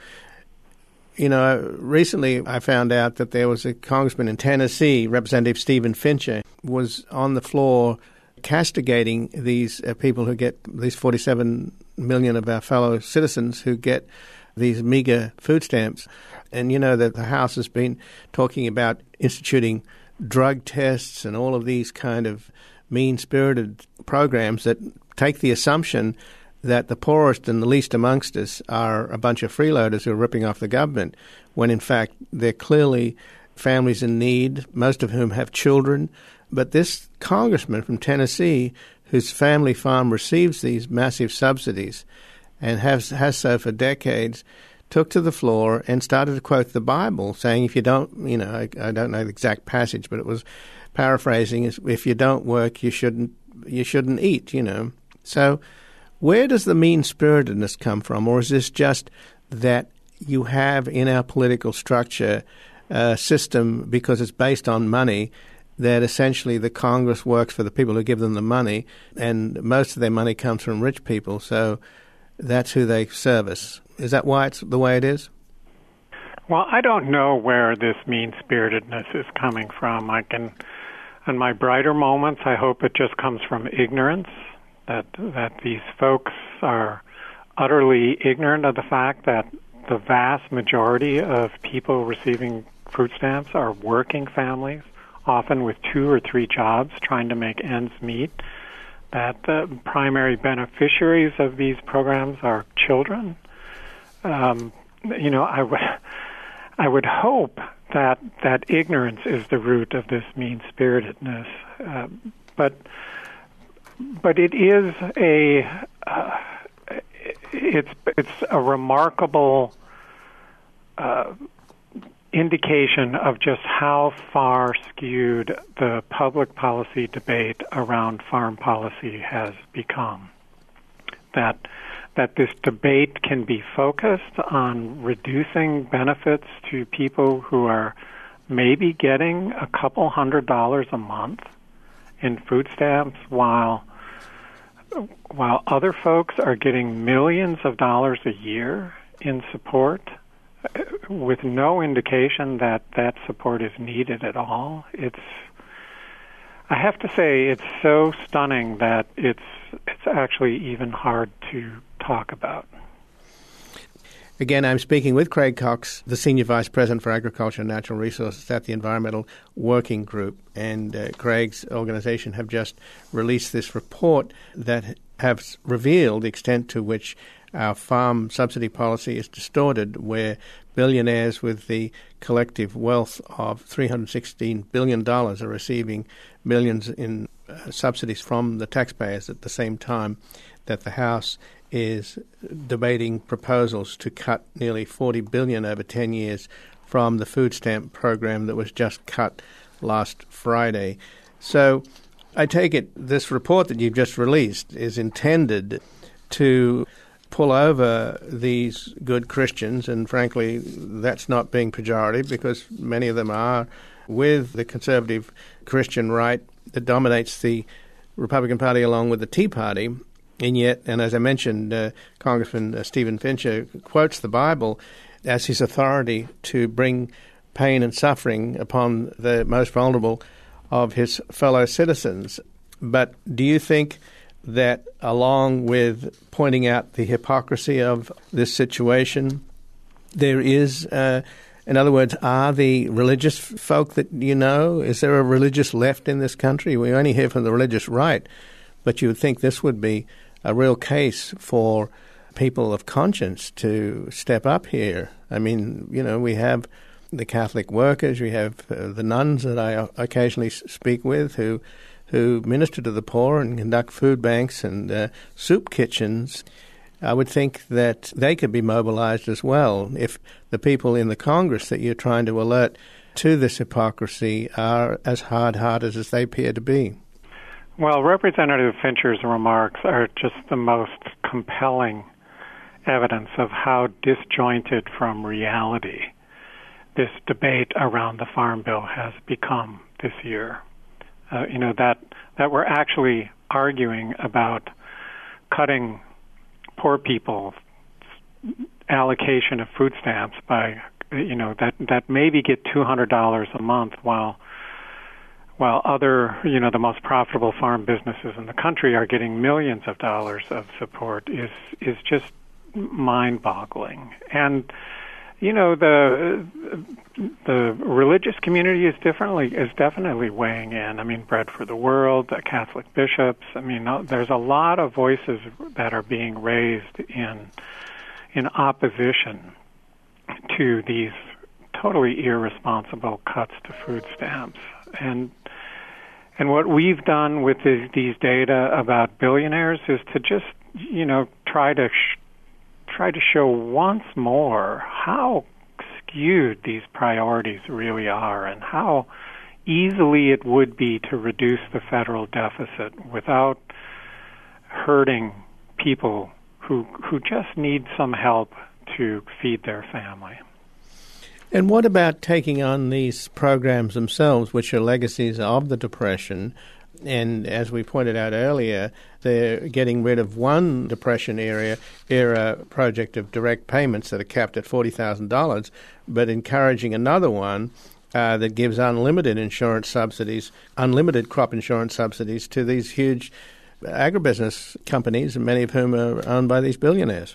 You know, recently I found out that there was a congressman in Tennessee, Representative Stephen Fincher, was on the floor castigating these uh, people who get, these forty-seven million of our fellow citizens who get these meager food stamps. And you know that the House has been talking about instituting drug tests and all of these kind of mean-spirited programs that take the assumption that the poorest and the least amongst us are a bunch of freeloaders who are ripping off the government, when in fact they're clearly families in need, most of whom have children. But this congressman from Tennessee, whose family farm receives these massive subsidies and has, has so for decades, took to the floor and started to quote the Bible, saying if you don't, you know, I, I don't know the exact passage, but it was paraphrasing, if you don't work, you shouldn't, you shouldn't eat, you know. So where does the mean-spiritedness come from? Or is this just that you have in our political structure a system, because it's based on money, that essentially the Congress works for the people who give them the money, and most of their money comes from rich people, so that's who they service. Is that why it's the way it is? Well, I don't know where this mean-spiritedness is coming from. I can, in my brighter moments, I hope it just comes from ignorance, that that these folks are utterly ignorant of the fact that the vast majority of people receiving food stamps are working families, often with two or three jobs, trying to make ends meet, that the primary beneficiaries of these programs are children. Um, you know, I would, I would hope that that ignorance is the root of this mean-spiritedness, uh, but but it is a uh, it's it's a remarkable uh, indication of just how far skewed the public policy debate around farm policy has become. That that this debate can be focused on reducing benefits to people who are maybe getting a couple hundred dollars a month in food stamps, while while other folks are getting millions of dollars a year in support, with no indication that that support is needed at all. It's, I have to say, it's so stunning that it's it's actually even hard to talk about. Again, I'm speaking with Craig Cox, the Senior Vice President for Agriculture and Natural Resources at the Environmental Working Group. And uh, Craig's organization have just released this report that has revealed the extent to which our farm subsidy policy is distorted, where billionaires with the collective wealth of three hundred sixteen billion dollars are receiving millions in uh, subsidies from the taxpayers at the same time that the House is debating proposals to cut nearly forty billion dollars over ten years from the food stamp program that was just cut last Friday. So I take it this report that you've just released is intended to pull over these good Christians, and frankly, that's not being pejorative because many of them are with the conservative Christian right that dominates the Republican Party along with the Tea Party. And yet, and as I mentioned, uh, Congressman uh, Stephen Fincher quotes the Bible as his authority to bring pain and suffering upon the most vulnerable of his fellow citizens. But do you think that along with pointing out the hypocrisy of this situation, there is, uh, in other words, are the religious folk that you know, is there a religious left in this country? We only hear from the religious right. but you would think this would be a real case for people of conscience to step up here. I mean, you know, we have the Catholic workers, we have uh, the nuns that I occasionally speak with who who minister to the poor and conduct food banks and uh, soup kitchens. I would think that they could be mobilized as well if the people in the Congress that you're trying to alert to this hypocrisy are as hard-hearted as they appear to be. Well, Representative Fincher's remarks are just the most compelling evidence of how disjointed from reality this debate around the Farm Bill has become this year. Uh, you know, that that we're actually arguing about cutting poor people's allocation of food stamps by, you know, that, that maybe get two hundred dollars a month while while other, you know, the most profitable farm businesses in the country are getting millions of dollars of support is is just mind-boggling. And you know, the the religious community is differently is definitely weighing in. I mean, Bread for the World, the Catholic bishops. I mean, there's a lot of voices that are being raised in in opposition to these totally irresponsible cuts to food stamps. And and what we've done with these, these data about billionaires is to just, you know, try to sh- try to show once more how skewed these priorities really are and how easily it would be to reduce the federal deficit without hurting people who who just need some help to feed their family. And what about taking on these programs themselves, which are legacies of the Depression? And as we pointed out earlier, they're getting rid of one Depression era, era project of direct payments that are capped at forty thousand dollars, but encouraging another one uh, that gives unlimited insurance subsidies, unlimited crop insurance subsidies to these huge agribusiness companies, many of whom are owned by these billionaires.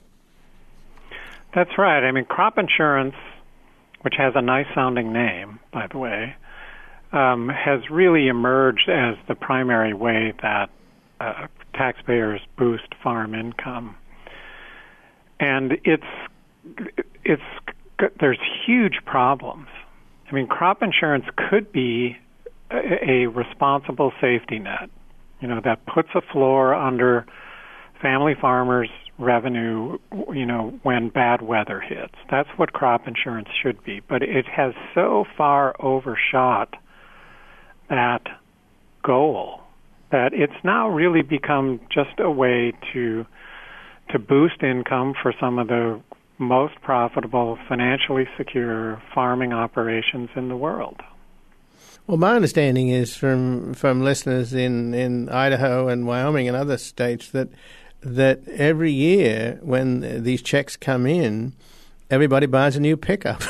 That's right. I mean, crop insurance, which has a nice-sounding name, by the way, Um, has really emerged as the primary way that uh, taxpayers boost farm income, and it's it's there's huge problems. I mean, crop insurance could be a, a responsible safety net, you know, that puts a floor under family farmers' revenue, you know, when bad weather hits. That's what crop insurance should be, but it has so far overshot that goal that it's now really become just a way to to boost income for some of the most profitable, financially secure farming operations in the world. Well, my understanding is from from listeners in, in Idaho and Wyoming and other states that that every year when these checks come in, everybody buys a new pickup.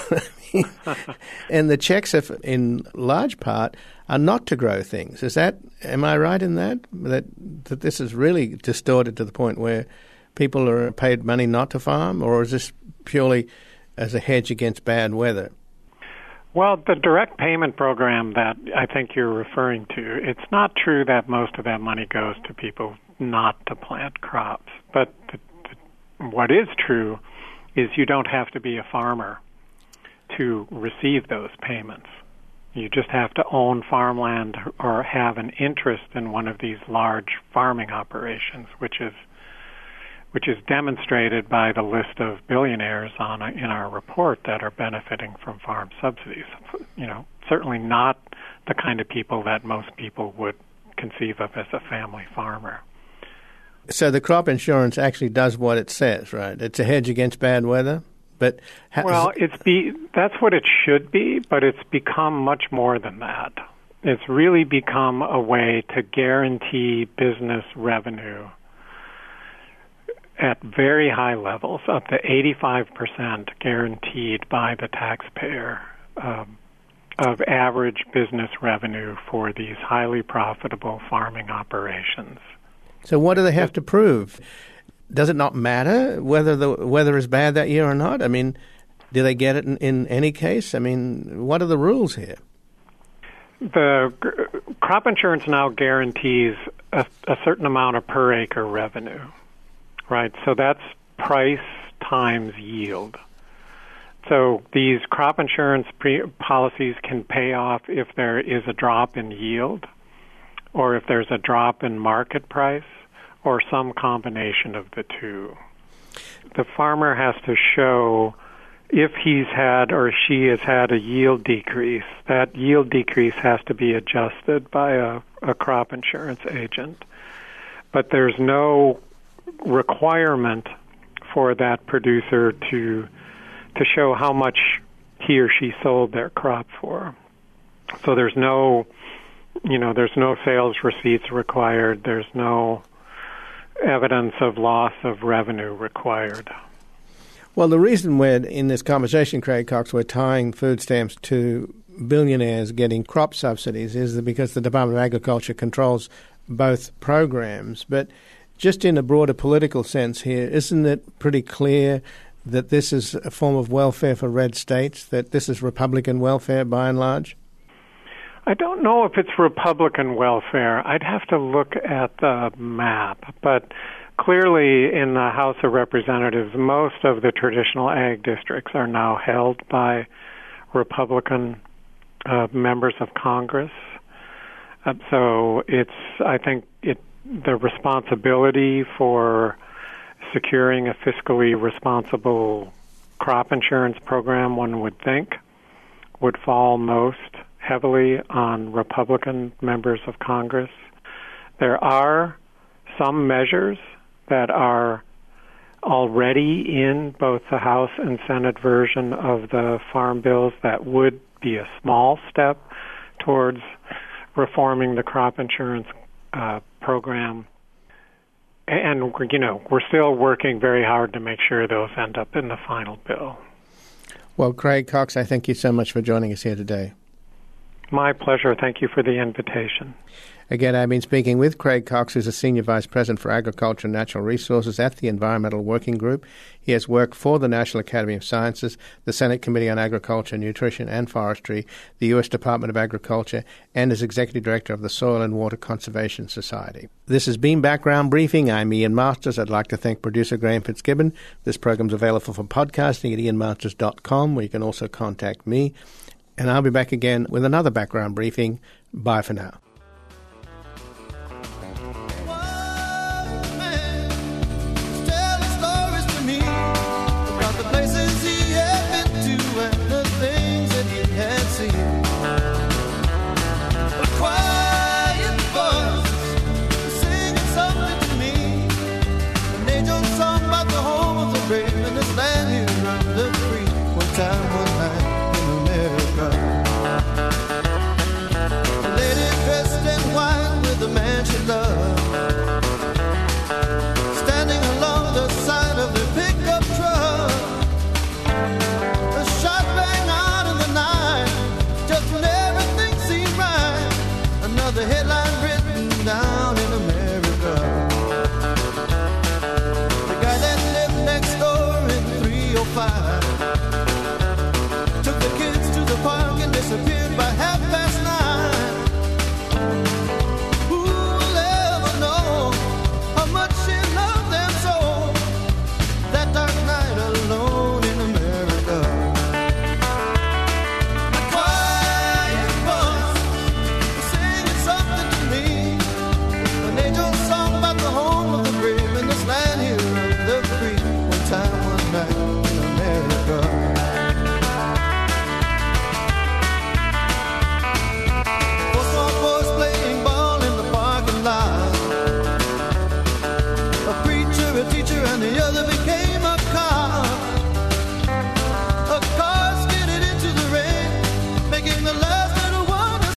And the checks, are, in large part, are not to grow things. Is that? Am I right in that? That that this is really distorted to the point where people are paid money not to farm, or is this purely as a hedge against bad weather? Well, the direct payment program that I think you're referring to, it's not true that most of that money goes to people not to plant crops. But the, the, what is true is you don't have to be a farmer to receive those payments. You just have to own farmland or have an interest in one of these large farming operations, which is which is demonstrated by the list of billionaires on a, in our report that are benefiting from farm subsidies. You know, certainly not the kind of people that most people would conceive of as a family farmer. So the crop insurance actually does what it says, right? It's a hedge against bad weather? But ha- well, it's be that's what it should be, but it's become much more than that. It's really become a way to guarantee business revenue at very high levels, up to eighty-five percent guaranteed by the taxpayer um, of average business revenue for these highly profitable farming operations. So what do they have to prove? Does it not matter whether the weather is bad that year or not? I mean, do they get it in, in any case? I mean, what are the rules here? The g- crop insurance now guarantees a, a certain amount of per acre revenue, right? So that's price times yield. So these crop insurance pre- policies can pay off if there is a drop in yield, or if there's a drop in market price, or some combination of the two. The farmer has to show if he's had or she has had a yield decrease. That yield decrease has to be adjusted by a, a crop insurance agent. But there's no requirement for that producer to to show how much he or she sold their crop for. So there's no, you know, there's no sales receipts required. There's no evidence of loss of revenue required. Well, the reason we're in this conversation, Craig Cox, we're tying food stamps to billionaires getting crop subsidies is that because the Department of Agriculture controls both programs. But just in a broader political sense here, isn't it pretty clear that this is a form of welfare for red states, that this is Republican welfare by and large? I don't know if it's Republican welfare. I'd have to look at the map. But clearly in the House of Representatives, most of the traditional ag districts are now held by Republican uh, members of Congress. Uh, so it's, I think, it the responsibility for securing a fiscally responsible crop insurance program, one would think, would fall most heavily on Republican members of Congress. There are some measures that are already in both the House and Senate version of the farm bills that would be a small step towards reforming the crop insurance uh, program. And, you know, we're still working very hard to make sure those end up in the final bill. Well, Craig Cox, I thank you so much for joining us here today. My pleasure. Thank you for the invitation. Again, I've been speaking with Craig Cox, who's a Senior Vice President for Agriculture and Natural Resources at the Environmental Working Group. He has worked for the National Academy of Sciences, the Senate Committee on Agriculture, Nutrition and Forestry, the U S Department of Agriculture, and is Executive Director of the Soil and Water Conservation Society. This has been Background Briefing. I'm Ian Masters. I'd like to thank producer Graham Fitzgibbon. This program's available for podcasting at ian masters dot com, where you can also contact me. And I'll be back again with another Background Briefing. Bye for now. The headline written down in America. The guy that lived next door in three oh five took the kids to the park and disappeared by half